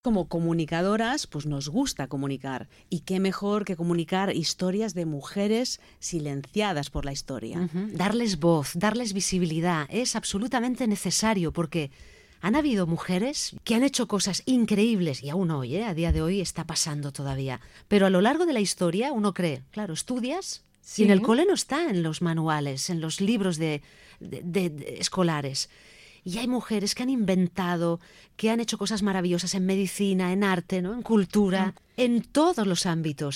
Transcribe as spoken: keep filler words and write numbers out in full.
Como comunicadoras, pues nos gusta comunicar. Y qué mejor que comunicar historias de mujeres silenciadas por la historia. Uh-huh. Darles voz, darles visibilidad, es absolutamente necesario porque han habido mujeres que han hecho cosas increíbles y aún hoy, ¿eh? A día de hoy está pasando todavía. Pero a lo largo de la historia uno cree, claro, estudias Sí. y en el cole no está en los manuales, en los libros de, de, de, de escolares. Y hay mujeres que han inventado, que han hecho cosas maravillosas en medicina, en arte, ¿no? En cultura, en todos los ámbitos.